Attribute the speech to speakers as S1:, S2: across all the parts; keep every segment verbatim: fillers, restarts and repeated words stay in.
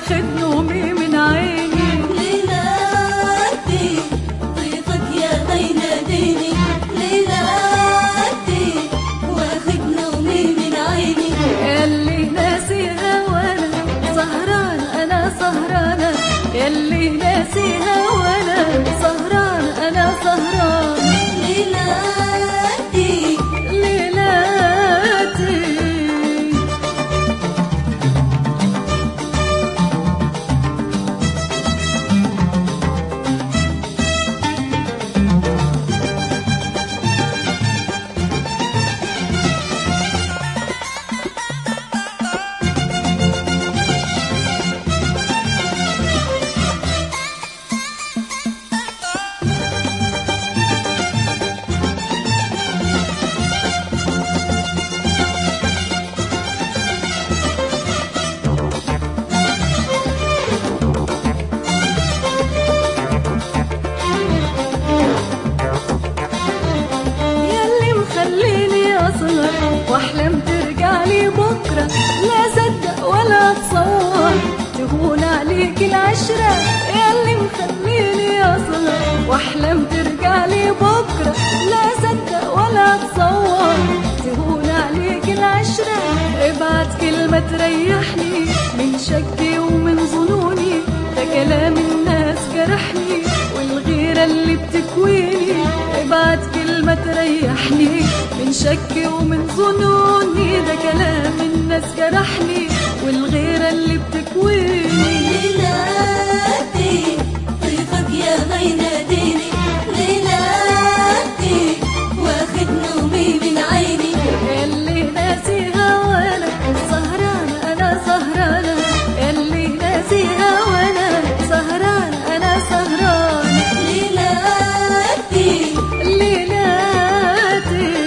S1: واخد نومي من عيني.
S2: ليلاتي طيفك يا ما يناديني، ليلاتي واخد نومي من عيني.
S1: ياللي ناسيها وانا سهران انا سهرانة، ياللي ناسيها وانا سهران انا سهران.
S2: ليلاتي
S1: ليلاتي واحلم ترجعلي بكره، لا صدق ولا اتصور تهون عليك العشره. ياللي مخليني اسهر واحلم ترجعلي بكره، لا صدق ولا اتصور تهون عليك العشره. ابعت كلمه تريحني من شكي ومن ظنوني، ده كلام الناس جرحني والغيره اللي بتكويني. ابعت كلمه تريحني من شكي ومن ظنوني، ده كلام الناس جرحني والغيرة اللي بتكويني.
S2: ليلاتي طيفك يا ما يناديني، ليلاتي واخد نومي من عيني.
S1: ياللي ناسيها وانا سهرانة انا سهرانة، ياللي ناسيها وانا سهرانة انا سهرانة.
S2: ليلاتي
S1: ليلاتي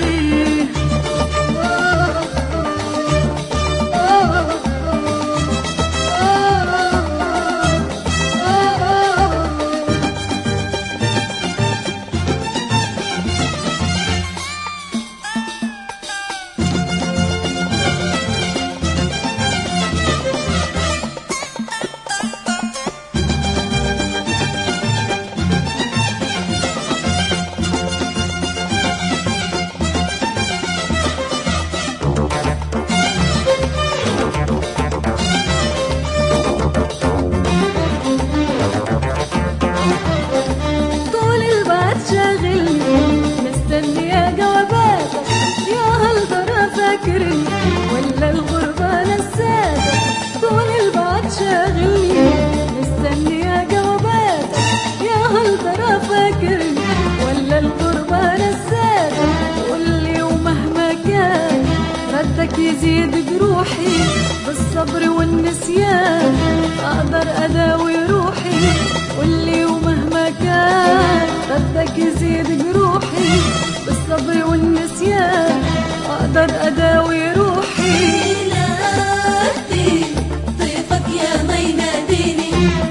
S1: ولا الغربة نساتك. طول البعد شاغلني مستنية جواباتك، يا هل ترى فاكرني ولا الغربة نساتك. قولي ومهما كان ردك يزيد جروحي، بالصبر والنسيان أقدر أداوي روحي. قولي ومهما كان ردك يزيد جروحي، بالصبر والنسيان أقدر أداوي روحي.
S2: ليلاتي طيفك يا ما يناديني،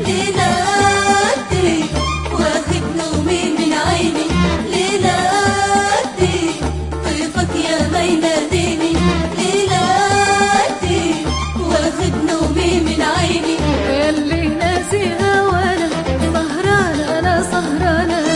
S2: ليلاتي واخد نومي من عيني. ليلاتي طيفك يا ما يناديني، ليلاتي واخد نومي من عيني.
S1: ياللي ناسيها وانا سهرانة انا سهرانة،